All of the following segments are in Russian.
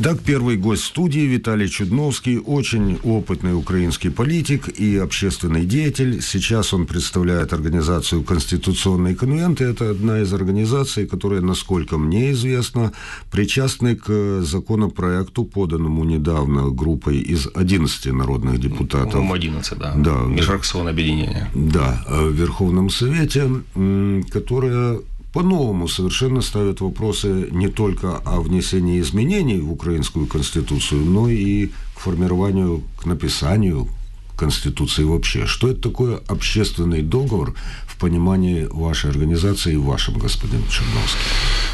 Итак, первый гость студии Виталий Чудновский, очень опытный украинский политик и общественный деятель. Сейчас он представляет организацию «Конституционный конвент». И это одна из организаций, которая, насколько мне известно, причастны к законопроекту, поданному недавно группой из 11 народных депутатов. 11, да. Межфракционное объединение. Да, в Верховном Совете, которая по-новому совершенно ставят вопросы не только о внесении изменений в украинскую конституцию, но и к формированию, к написанию конституции вообще. Что это такое общественный договор в понимании вашей организации и вашем, господин Чудновский?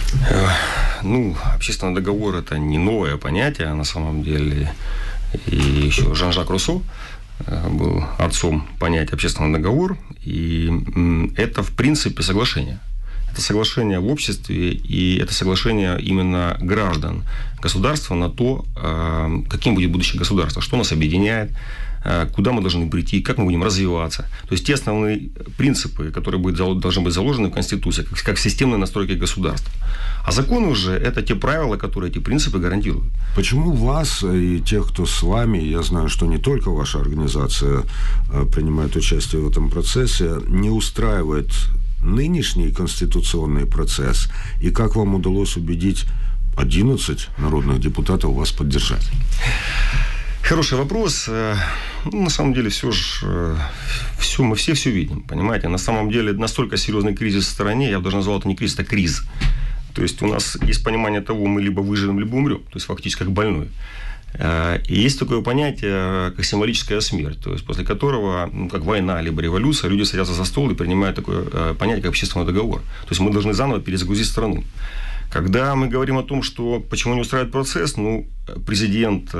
Общественный договор – это не новое понятие, на самом деле. И еще Жан-Жак Руссо был отцом понятия общественный договор, и это, в принципе, соглашение. Это соглашение в обществе, и это соглашение именно граждан государства на то, каким будет будущее государство, что нас объединяет, куда мы должны прийти, как мы будем развиваться. То есть те основные принципы, которые должны быть заложены в Конституции, как системные настройки государства. А законы уже – это те правила, которые эти принципы гарантируют. Почему вас и тех, кто с вами, я знаю, что не только ваша организация принимает участие в этом процессе, не устраивает нынешний конституционный процесс, и как вам удалось убедить 11 народных депутатов вас поддержать? Хороший вопрос. На самом деле, мы все видим, понимаете? На самом деле, настолько серьезный кризис в стране, я бы даже назвал это не кризис, это криз. То есть, у нас есть понимание того, мы либо выживем, либо умрем, то есть, фактически, как больной. И есть такое понятие, как символическая смерть, то есть после которого, как война либо революция, люди садятся за стол и принимают такое понятие, как общественный договор. То есть мы должны заново перезагрузить страну. Когда мы говорим о том, что почему не устраивает процесс, президент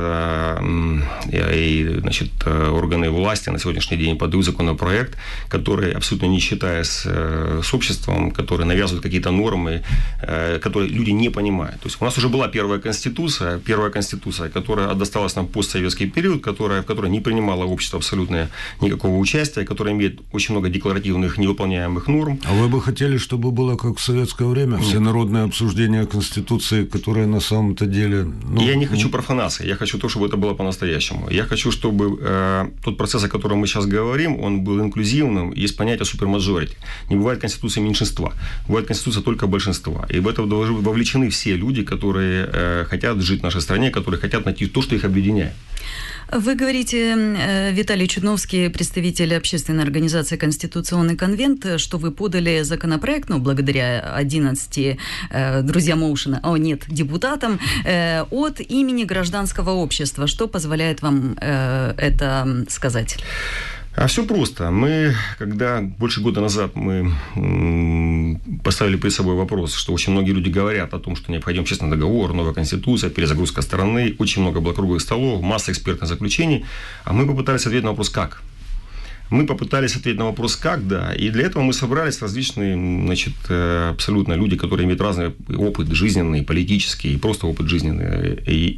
и органы власти на сегодняшний день подают законопроект, который, абсолютно не считаясь с обществом, который навязывает какие-то нормы, которые люди не понимают. То есть у нас уже была первая конституция, которая досталась нам в постсоветский период, в которой не принимало общество абсолютно никакого участия, которая имеет очень много декларативных невыполняемых норм. А вы бы хотели, чтобы было как в советское время? Всенародное обсуждение Конституции, которое на самом-то деле... Я не хочу профанации, я хочу то, чтобы это было по-настоящему. Я хочу, чтобы тот процесс, о котором мы сейчас говорим, он был инклюзивным. Есть понятие супермажорити. Не бывает конституции меньшинства. Бывает конституция только большинства. И в это должны вовлечены все люди, которые хотят жить в нашей стране, которые хотят найти то, что их объединяет. Вы говорите, Виталий Чудновский, представитель общественной организации «Конституционный конвент», что вы подали законопроект, благодаря 11 друзьям Оушена, депутатам, от имени гражданского общества. Что позволяет вам это сказать? А все просто. Мы, когда больше года назад мы поставили перед собой вопрос, что очень многие люди говорят о том, что необходим общественный договор, новая конституция, перезагрузка страны, очень много было круглых столов, масса экспертных заключений, а мы попытались ответить на вопрос «как?». Мы попытались ответить на вопрос «как?», да, и для этого мы собрались различные, абсолютно люди, которые имеют разный опыт жизненный, политический, просто опыт жизненный,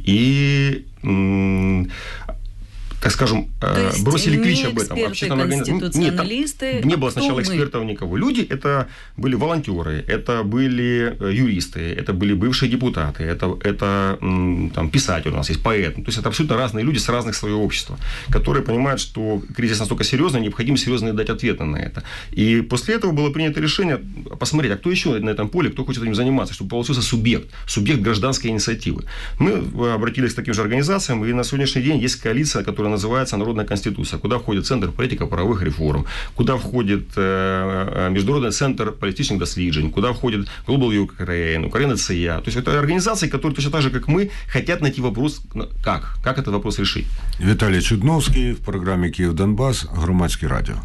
так скажем, бросили клич об этом. Конституционалисты, не было сначала экспертов никого. Люди – это были волонтеры, это были юристы, это были бывшие депутаты, это писатель у нас есть, поэт. То есть это абсолютно разные люди с разных слоев общества, которые понимают, что кризис настолько серьезный, необходимо серьезно дать ответы на это. И после этого было принято решение посмотреть, а кто еще на этом поле, кто хочет этим заниматься, чтобы получился субъект гражданской инициативы. Мы обратились к таким же организациям, и на сегодняшний день есть коалиция, которая называется «Народная конституция», куда входит Центр политико-правовых реформ, куда входит Международный центр политических досліджень, куда входит Global Ukraine, Украина ЦИЯ. То есть это организации, которые точно так же, как мы, хотят найти вопрос, как этот вопрос решить. Виталий Чудновский в программе «Київ-Донбас», Громадське радио.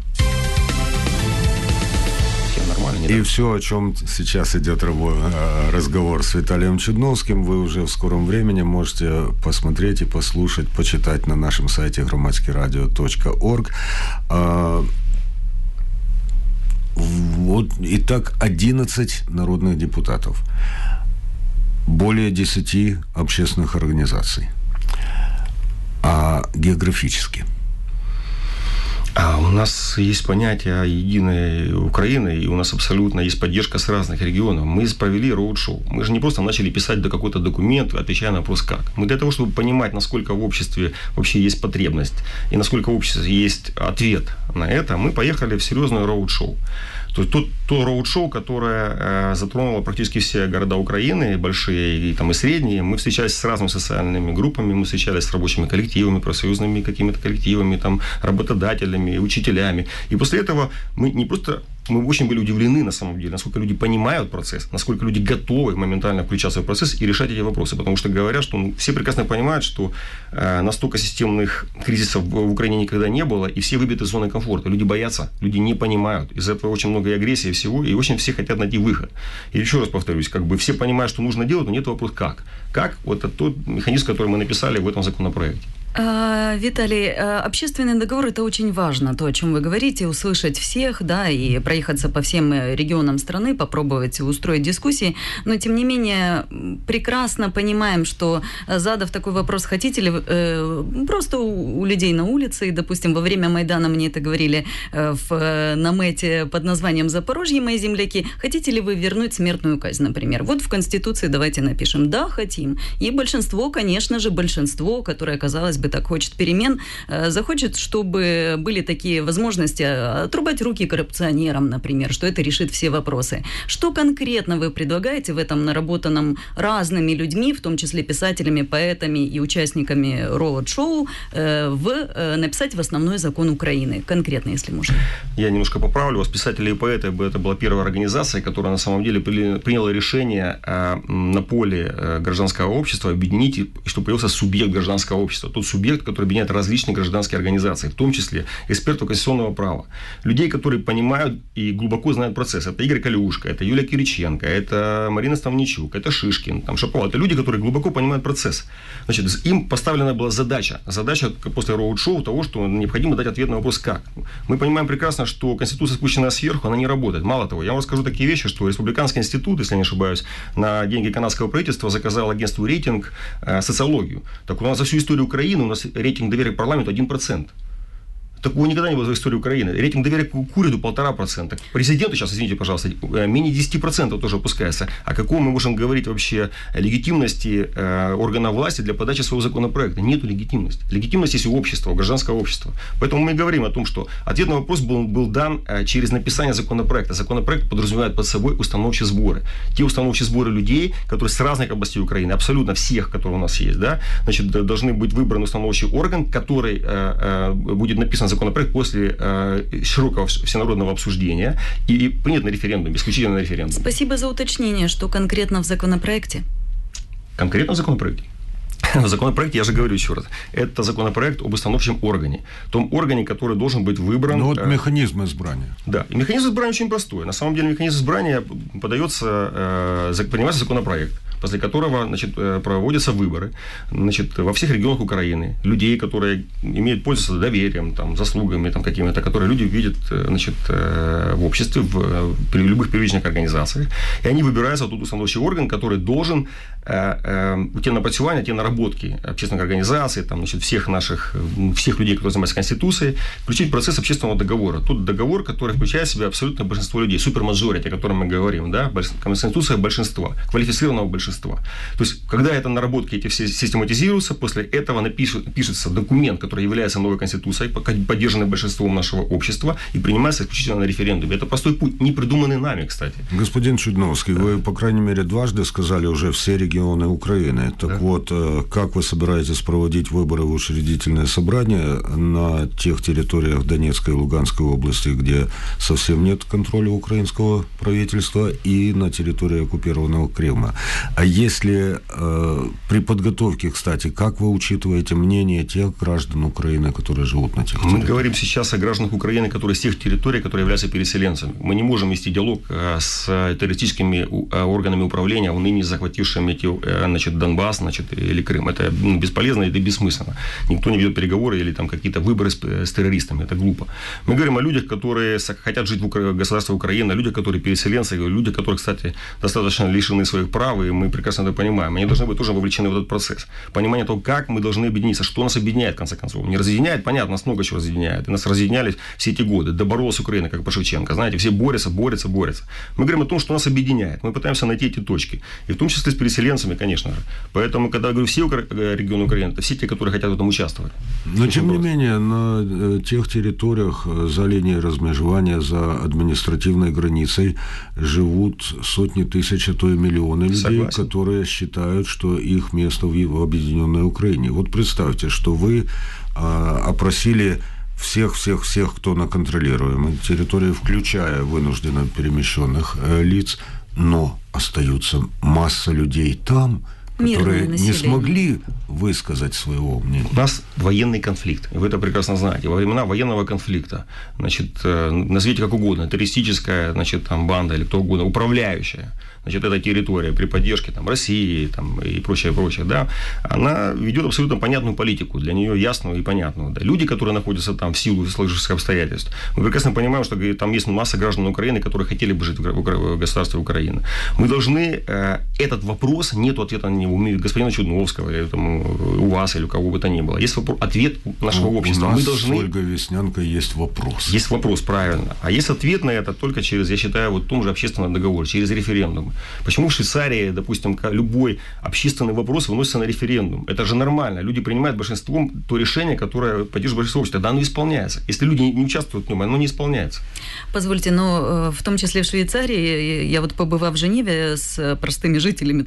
И все, о чем сейчас идет разговор с Виталием Чудновским, вы уже в скором времени можете посмотреть и послушать, почитать на нашем сайте громадскерадио.орг. Итак, 11 народных депутатов, более 10 общественных организаций. А географически? У нас есть понятие единой Украины, и у нас абсолютно есть поддержка с разных регионов. Мы провели роуд-шоу. Мы же не просто начали писать какой-то документ, отвечая на вопрос «как?». Мы для того, чтобы понимать, насколько в обществе вообще есть потребность, и насколько в обществе есть ответ на это, мы поехали в серьезное роуд-шоу. То есть то роуд-шоу, которое затронуло практически все города Украины, большие и средние. Мы встречались с разными социальными группами, мы встречались с рабочими коллективами, профсоюзными какими-то коллективами, работодателями, учителями. И после этого мы очень были удивлены, на самом деле, насколько люди понимают процесс, насколько люди готовы моментально включаться в процесс и решать эти вопросы. Потому что говорят, что все прекрасно понимают, что настолько системных кризисов в Украине никогда не было, и все выбиты из зоны комфорта. Люди боятся, люди не понимают. Из-за этого очень много и агрессии, и всего, и очень все хотят найти выход. И еще раз повторюсь, все понимают, что нужно делать, но нет вопроса как. Как? Вот это тот механизм, который мы написали в этом законопроекте. Виталий, общественный договор – это очень важно, то, о чем вы говорите, услышать всех, да, и проехаться по всем регионам страны, попробовать устроить дискуссии, но, тем не менее, прекрасно понимаем, что, задав такой вопрос, хотите ли просто у людей на улице, и, допустим, во время Майдана мне это говорили в намете под названием «Запорожье, мои земляки», хотите ли вы вернуть смертную казнь, например? Вот в Конституции давайте напишем «да, хотим». И большинство, конечно же, которое оказалось бы так хочет перемен, захочет, чтобы были такие возможности отрубать руки коррупционерам, например, что это решит все вопросы. Что конкретно вы предлагаете в этом наработанном разными людьми, в том числе писателями, поэтами и участниками роуд-шоу, написать в основной закон Украины? Конкретно, если можно. Я немножко поправлю вас. Писатели и поэты – это была первая организация, которая на самом деле приняла решение на поле гражданского общества объединить, и чтобы появился субъект гражданского общества. Тот субъект, который объединяет различные гражданские организации, в том числе экспертов конституционного права. Людей, которые понимают и глубоко знают процесс. Это Игорь Калиушка, это Юлия Кириченко, это Марина Ставничук, это Шишкин, Шапова. Это люди, которые глубоко понимают процесс. Значит, им поставлена была задача после роуд-шоу того, что необходимо дать ответ на вопрос «как?». Мы понимаем прекрасно, что Конституция, спущенная сверху, она не работает. Мало того, я вам расскажу такие вещи, что Республиканский институт, если я не ошибаюсь, на деньги канадского правительства заказал агентству «Рейтинг» социологию. Так у нас за всю историю Украины у нас рейтинг доверия к парламенту 1%. Такого никогда не было в истории Украины. Рейтинг доверия к Куриду 1,5%. Президенту сейчас, извините, пожалуйста, менее 10% тоже опускается. О каком мы можем говорить вообще легитимности органов власти для подачи своего законопроекта? Нету легитимности. Легитимность есть у общества, у гражданского общества. Поэтому мы говорим о том, что ответ на вопрос был дан через написание законопроекта. Законопроект подразумевает под собой установчие сборы. Те установчие сборы людей, которые с разных областей Украины, абсолютно всех, которые у нас есть, да, значит, должны быть выбран установчий орган, который будет написан законопроект после широкого всенародного обсуждения и принят на референдуме, исключительно на референдуме. Спасибо за уточнение. Что конкретно в законопроекте? Конкретно в законопроекте? В законопроекте, я же говорю еще раз, это законопроект об установчем органе. Том органе, который должен быть выбран... Ну, вот механизм избрания. Да, и механизм избрания очень простой. На самом деле механизм избрания принимается законопроект, после которого, значит, проводятся выборы, значит, во всех регионах Украины. Людей, которые имеют пользоваться доверием, заслугами какими-то, которые люди видят, значит, в обществе, при любых привлеченных организациях. И они выбираются в тот установчий орган, который должен те напрацювания, те наработки общественных организаций, значит, всех людей, которые занимаются Конституцией, включить в процесс общественного договора. Тот договор, который включает в себя абсолютное большинство людей, супермажорити, о котором мы говорим, да, Конституция большинства, квалифицированного большинства. То есть, когда это наработки эти все систематизируются, после этого пишется документ, который является новой Конституцией, поддержанный большинством нашего общества, и принимается исключительно на референдуме. Это простой путь, не придуманный нами, кстати. Господин Чудновский, да. Вы, по крайней мере, дважды сказали уже все регионы Украины. Так да. Вот, как вы собираетесь проводить выборы в учредительное собрание на тех территориях Донецкой и Луганской области, где совсем нет контроля украинского правительства, и на территории оккупированного Крыма? А если при подготовке, кстати, как вы учитываете мнение тех граждан Украины, которые живут на тех территориях? Мы говорим сейчас о гражданах Украины, которые с тех территорий, которые являются переселенцами. Мы не можем вести диалог с террористическими органами управления, ныне захватившими значит, Донбасс, значит, или Крым. Это бесполезно, это бессмысленно. Никто не ведет переговоры или какие-то выборы с террористами. Это глупо. Мы говорим о людях, которые хотят жить в государстве Украины, о людях, которые переселенцы, о людях, которые, кстати, достаточно лишены своих прав, и мы мы прекрасно это понимаем, они должны быть тоже вовлечены в этот процесс. Понимание того, как мы должны объединиться, что нас объединяет, в конце концов. Не разъединяет, понятно, нас много чего разъединяет. И нас разъединялись все эти годы. Доборолась Украина, как по Шевченко. Знаете, все борются. Мы говорим о том, что нас объединяет. Мы пытаемся найти эти точки. И в том числе с переселенцами, конечно же. Поэтому, когда я говорю все регионы Украины, это все те, которые хотят в этом участвовать. Но, тем не менее, на тех территориях за линией размежевания, за административной границей живут сотни тысяч, а то и миллионы людей, согласен, которые считают, что их место в объединенной Украине. Вот представьте, что вы опросили всех, кто на контролируемой территории, включая вынужденно перемещенных лиц, но остаются масса людей там, которые не смогли высказать своего мнения. У нас военный конфликт, и вы это прекрасно знаете. Во времена военного конфликта, значит, назовите как угодно, террористическая, значит, там, банда или кто угодно, управляющая, значит, эта территория при поддержке там, России там, и прочее, да, она ведет абсолютно понятную политику, для нее ясную и понятную. Да. Люди, которые находятся там в силу сложившихся обстоятельств, мы прекрасно понимаем, что там есть масса граждан Украины, которые хотели бы жить в государстве Украины. Мы должны этот вопрос, нет ответа на него, у господина Чудновского, или там, у вас, или у кого бы то ни было. Есть ответ нашего общества. У нас мы должны... с Ольгой Веснянко есть вопрос. Есть вопрос, правильно. А есть ответ на это только через, я считаю, вот том же общественном договоре, через референдум. Почему в Швейцарии, допустим, любой общественный вопрос выносится на референдум? Это же нормально. Люди принимают большинством то решение, которое поддерживает большинство общества. Да, оно исполняется. Если люди не участвуют в нем, оно не исполняется. Позвольте, но в том числе в Швейцарии, я вот побывав в Женеве с простыми жителями,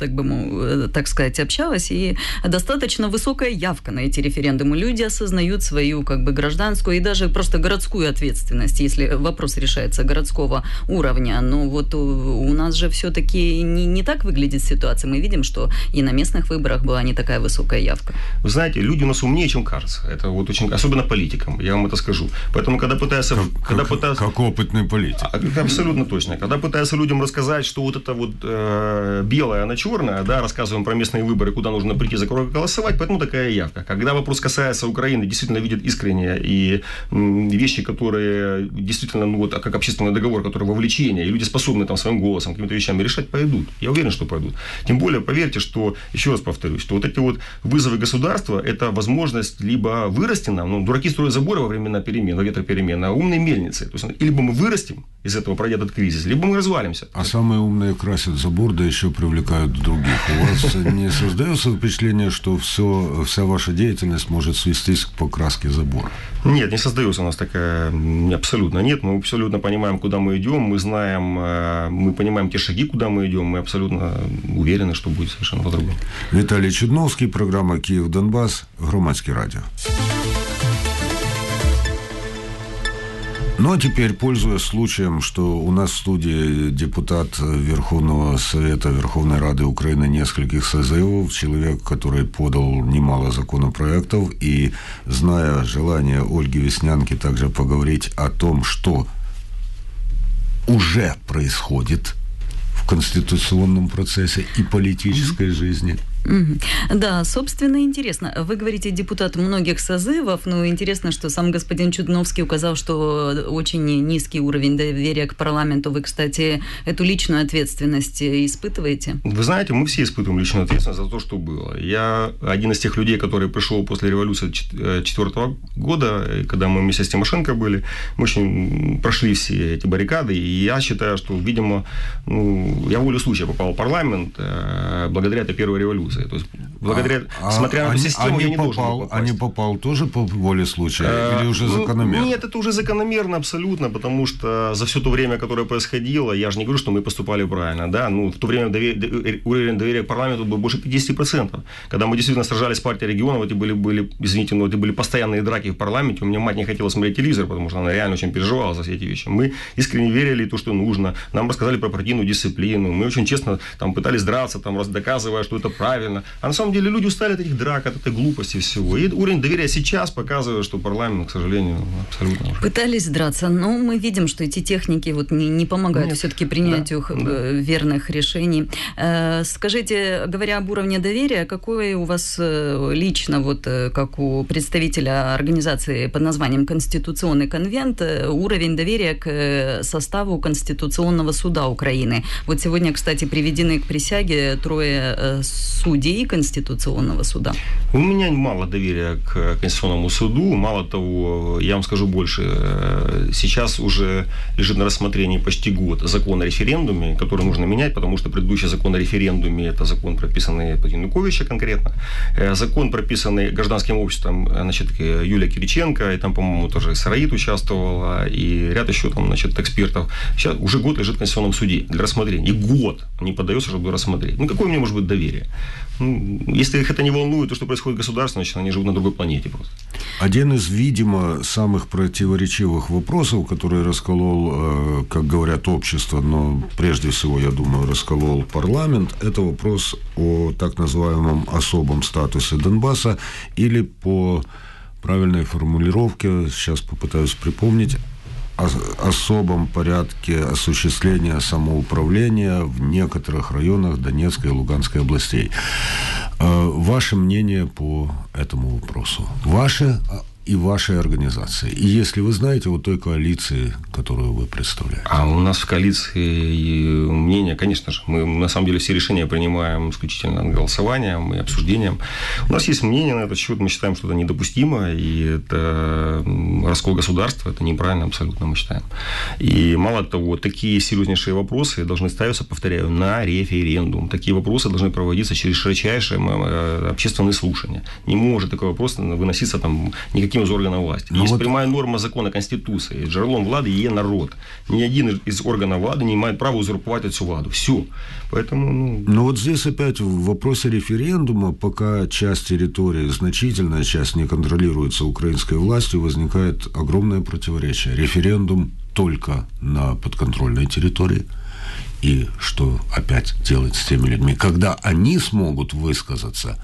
так сказать, общалась, и достаточно высокая явка на эти референдумы. Люди осознают свою гражданскую и даже просто городскую ответственность, если вопрос решается городского уровня. Но вот у нас же все-таки не так выглядит ситуация. Мы видим, что и на местных выборах была не такая высокая явка. Вы знаете, люди у нас умнее, чем кажется. Это вот очень, особенно политикам, я вам это скажу. Поэтому, когда пытаются... Как опытный политик. Абсолютно точно. Когда пытаются людям рассказать, что вот это вот белое, она черная, да, рассказываем про местные выборы, куда нужно прийти за кого голосовать, поэтому такая явка. Когда вопрос касается Украины, действительно видят искренне и вещи, которые действительно, ну, вот, как общественный договор, который вовлечение, и люди способны там своим голосом, какими-то вещами решать, пойдут. Я уверен, что пойдут. Тем более, поверьте, что, еще раз повторюсь, что вот эти вот вызовы государства, это возможность либо вырасти нам, ну, дураки строят заборы во времена перемен, во ветроперемен, а умные мельницы. То есть, либо мы вырастем из этого, пройдя этот кризис, либо мы развалимся. А самые умные красят забор, да еще привлекают других. У вас не создается впечатление, что вся ваша деятельность может свестись к покраске забора? Нет, не создается у нас такая, абсолютно нет. Мы абсолютно понимаем, куда мы идем, мы знаем, мы понимаем те шаги, куда мы идем, мы абсолютно уверены, что будет совершенно по-другому. Виталий Чудновский, программа «Киев-Донбасс», Громадське радио. Ну, а теперь, пользуясь случаем, что у нас в студии депутат Верховного Совета Верховной Рады Украины нескольких созывов, человек, который подал немало законопроектов, и зная желание Ольги Веснянки также поговорить о том, что уже происходит в конституционном процессе и политической жизни. Да, собственно, интересно. Вы говорите, депутат многих созывов, но интересно, что сам господин Чудновский указал, что очень низкий уровень доверия к парламенту. Вы, кстати, эту личную ответственность испытываете? Вы знаете, мы все испытываем личную ответственность за то, что было. Я один из тех людей, который пришел после революции 2004 года, когда мы вместе с Тимошенко были, мы очень прошли все эти баррикады, и я считаю, что, видимо, я волю случая попал в парламент благодаря этой первой революции. То есть, благодаря, смотря на систему, я не должен был попасть. А не попал тоже по воле случая? Или уже закономерно? Нет, это уже закономерно абсолютно, потому что за все то время, которое происходило, я же не говорю, что мы поступали правильно, да, в то время уровень доверия к парламенту был больше 50%. Когда мы действительно сражались с партией регионов, это были, извините, но это были постоянные драки в парламенте, у меня мать не хотела смотреть телевизор, потому что она реально очень переживала за все эти вещи. Мы искренне верили в то, что нужно, нам рассказали про партийную дисциплину, мы очень честно там пытались драться, там, доказывая, что это правильно, правильно. А на самом деле люди устали от этих драк, от этой глупости всего. И уровень доверия сейчас показывает, что парламент, к сожалению, абсолютно... Пытались драться, но мы видим, что эти техники вот не помогают все-таки принятию верных решений. Скажите, говоря об уровне доверия, какой у вас лично, вот как у представителя организации под названием «Конституционный конвент», уровень доверия к составу Конституционного суда Украины? Вот сегодня, кстати, приведены к присяге 3 судей Конституционного суда. У меня мало доверия к Конституционному суду. Мало того, я вам скажу больше. Сейчас уже лежит на рассмотрении почти год закон о референдуме, который нужно менять, потому что предыдущий закон о референдуме – это закон, прописанный по Януковича конкретно. Закон, прописанный гражданским обществом, значит, Юлия Кириченко, и там, по-моему, тоже Сараид участвовала, и ряд еще там, значит, экспертов. Сейчас уже год лежит в Конституционном суде для рассмотрения. И год не поддается, чтобы рассмотреть. Ну, какое у меня может быть доверие? Ну, если их это не волнует, то, что происходит в государстве, значит, они живут на другой планете просто. Один из, видимо, самых противоречивых вопросов, который расколол, как говорят, общество, но прежде всего, я думаю, расколол парламент, это вопрос о так называемом особом статусе Донбасса, или по правильной формулировке, сейчас попытаюсь припомнить, особом порядке осуществления самоуправления в некоторых районах Донецкой и Луганской областей. Ваше мнение по этому вопросу? Ваше и вашей организации. И если вы знаете о той коалиции, которую вы представляете. А у нас в коалиции мнение, конечно же, мы на самом деле все решения принимаем исключительно голосованием и обсуждением. У нас есть мнение на этот счет, мы считаем, что это недопустимо, и это раскол государства, это неправильно абсолютно, мы считаем. И мало того, такие серьезнейшие вопросы должны ставиться, повторяю, на референдум. Такие вопросы должны проводиться через широчайшие общественные слушания. Не может такой вопрос выноситься там никаким из органов власти. Есть прямая норма закона Конституции. Жерлом влады є народ. Ни один из органов влады не имеет права узурповать эту владу. Все. Поэтому... Но вот здесь опять в вопросе референдума, пока часть территории, значительная часть не контролируется украинской властью, возникает огромное противоречие. Референдум только на подконтрольной территории. И что опять делать с теми людьми? Когда они смогут высказаться...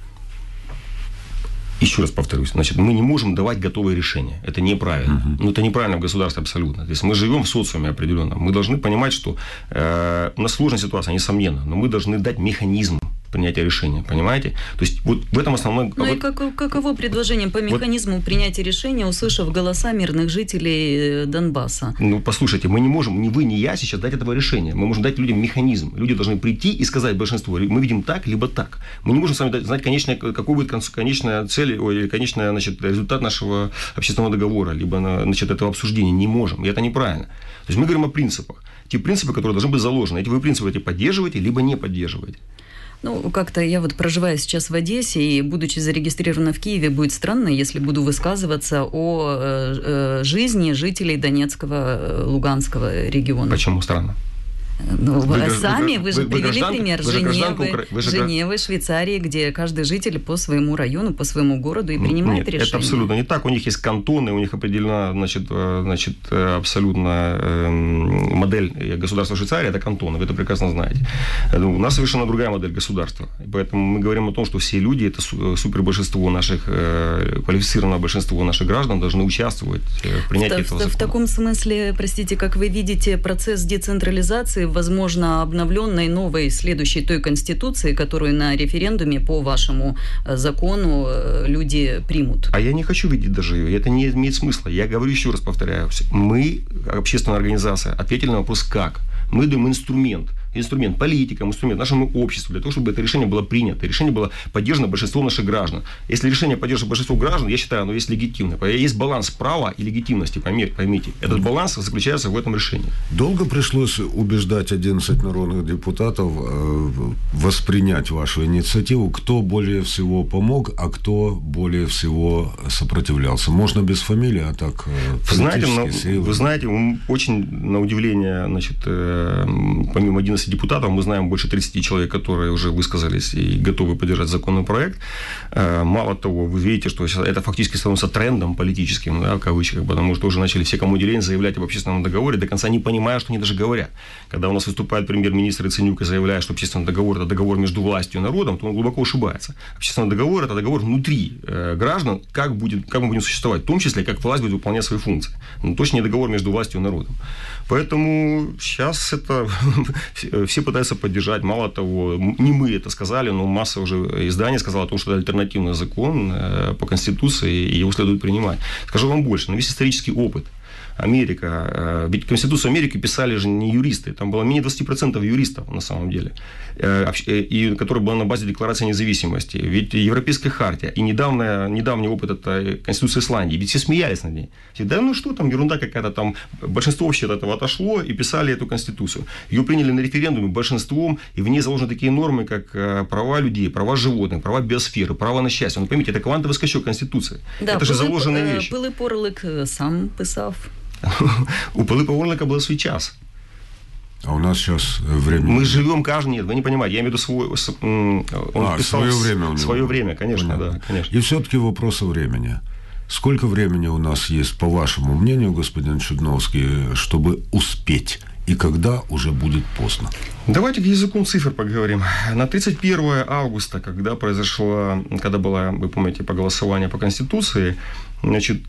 Еще раз повторюсь, значит, мы не можем давать готовые решения. Это неправильно. Ну, это неправильно в государстве абсолютно. То есть мы живем в социуме определенном. Мы должны понимать, что у нас сложная ситуация, несомненно, но мы должны дать механизм принятия решения, понимаете? То есть вот в этом основном... Ну и каково предложение по механизму принятия решения, услышав голоса мирных жителей Донбасса? Ну, послушайте, мы не можем, ни вы, ни я сейчас дать этого решения. Мы можем дать людям механизм. Люди должны прийти и сказать большинству, мы видим так, либо так. Мы не можем с вами знать, какой будет конечная цель или конечный, значит, результат нашего общественного договора, либо, значит, этого обсуждения. Не можем. И это неправильно. То есть мы говорим о принципах. Те принципы, которые должны быть заложены. Эти вы принципы поддерживаете, либо не поддерживаете. Ну, как-то я вот проживаю сейчас в Одессе, и, будучи зарегистрирована в Киеве, будет странно, если буду высказываться о жизни жителей Донецкого, Луганского региона. Почему странно? Ну, вы же привели пример Женевы, Швейцарии, где каждый житель по своему району, по своему городу и принимает решение. Это абсолютно не так. У них есть кантоны, у них определена, значит, абсолютно модель государства Швейцарии, это кантоны, вы это прекрасно знаете. У нас совершенно другая модель государства. Поэтому мы говорим о том, что все люди, это супербольшинство наших, квалифицированное большинство наших граждан должны участвовать в принятии этого закона. В таком смысле, простите, как вы видите, процесс децентрализации, возможно, обновленной новой, следующей той конституции, которую на референдуме по вашему закону люди примут. А я не хочу видеть даже ее, это не имеет смысла. Я говорю еще раз, повторяюсь, мы, общественная организация, ответили на вопрос «как?». Мы даем инструмент политикам, инструмент нашему обществу для того, чтобы это решение было принято, решение было поддержано большинством наших граждан. Если решение поддержано большинством граждан, я считаю, оно есть легитимное. Есть баланс права и легитимности, поймите. Этот баланс заключается в этом решении. Долго пришлось убеждать 11 народных депутатов воспринять вашу инициативу? Кто более всего помог, а кто более всего сопротивлялся? Можно без фамилии, а так политические силы. Вы знаете, очень на удивление, значит, помимо 11 20 депутатов, мы знаем больше 30 человек, которые уже высказались и готовы поддержать законный проект. Мало того, вы видите, что это фактически становится трендом политическим, да, в кавычках, потому что уже начали все, кому не лень, заявлять об общественном договоре, до конца не понимая, что они даже говорят. Когда у нас выступает премьер-министр Яценюк и заявляет, что общественный договор – это договор между властью и народом, то он глубоко ошибается. Общественный договор – это договор внутри граждан, как мы будем существовать, в том числе, как власть будет выполнять свои функции. Но точно не договор между властью и народом. Поэтому сейчас это все пытаются поддержать. Мало того, не мы это сказали, но масса уже изданий сказала о том, что это альтернативный закон по Конституции, и его следует принимать. Скажу вам больше, на весь исторический опыт Америка, ведь Конституцию Америки писали же не юристы, там было менее 20% юристов на самом деле, и которая была на базе Декларации независимости, ведь Европейская хартия, и недавний опыт это Конституция Исландии, ведь все смеялись над ней. Да ну что там, ерунда какая-то там, большинство вообще от этого отошло и писали эту Конституцию. Ее приняли на референдуме большинством, и в ней заложены такие нормы, как права людей, права животных, права биосферы, право на счастье. Ну, поймите, это квантовый скачок Конституции. Да, это же заложенные вещи. Пилип Орлик сам писав. У Пилипа Орлика был свой час. А у нас сейчас время. Мы живем каждый... Нет, вы не понимаете. Я имею в виду свой... Он писал свое время у него. Свое время, конечно, понятно. Да, конечно. И все-таки вопрос о времени. Сколько времени у нас есть, по вашему мнению, господин Чудновский, чтобы успеть? И когда уже будет поздно? Давайте к языку цифр поговорим. На 31 августа, когда было, вы помните, голосование по Конституции, значит,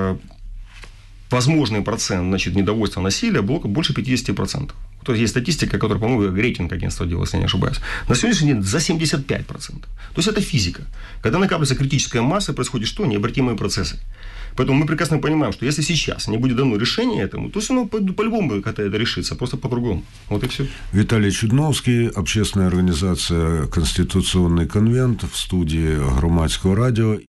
возможный процент, значит, недовольства насилия был больше 50%. То есть статистика, которая, по-моему, рейтинг агентства делал, если я не ошибаюсь. На сегодняшний день за 75%. То есть это физика. Когда накапливается критическая масса, происходит что? Необратимые процессы. Поэтому мы прекрасно понимаем, что если сейчас не будет дано решения этому, то все равно по-любому как-то это решится, просто по-другому. Вот и все. Виталий Чудновский, общественная организация «Конституционный конвент», в студии Громадского радио.